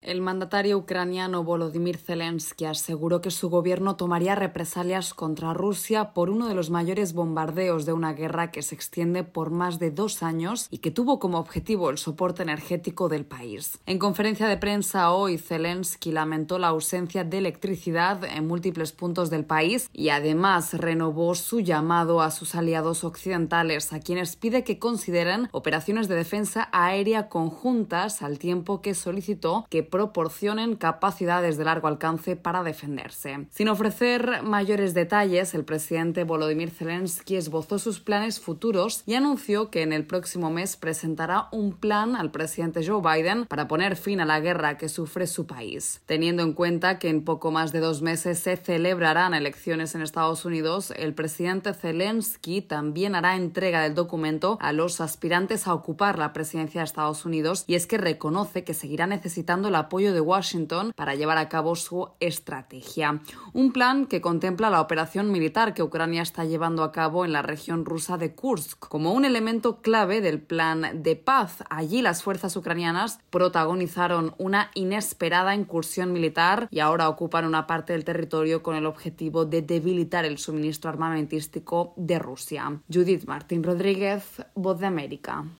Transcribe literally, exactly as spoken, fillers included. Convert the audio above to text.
El mandatario ucraniano Volodymyr Zelensky aseguró que su gobierno tomaría represalias contra Rusia por uno de los mayores bombardeos de una guerra que se extiende por más de dos años y que tuvo como objetivo el soporte energético del país. En conferencia de prensa hoy, Zelensky lamentó la ausencia de electricidad en múltiples puntos del país y además renovó su llamado a sus aliados occidentales, a quienes pide que consideren operaciones de defensa aérea conjuntas, al tiempo que solicitó que proporcionen capacidades de largo alcance para defenderse. Sin ofrecer mayores detalles, el presidente Volodymyr Zelensky esbozó sus planes futuros y anunció que en el próximo mes presentará un plan al presidente Joe Biden para poner fin a la guerra que sufre su país. Teniendo en cuenta que en poco más de dos meses se celebrarán elecciones en Estados Unidos, el presidente Zelensky también hará entrega del documento a los aspirantes a ocupar la presidencia de Estados Unidos, y es que reconoce que seguirá necesitando la apoyo de Washington para llevar a cabo su estrategia. Un plan que contempla la operación militar que Ucrania está llevando a cabo en la región rusa de Kursk como un elemento clave del plan de paz. Allí las fuerzas ucranianas protagonizaron una inesperada incursión militar y ahora ocupan una parte del territorio con el objetivo de debilitar el suministro armamentístico de Rusia. Judith Martín Rodríguez, Voz de América.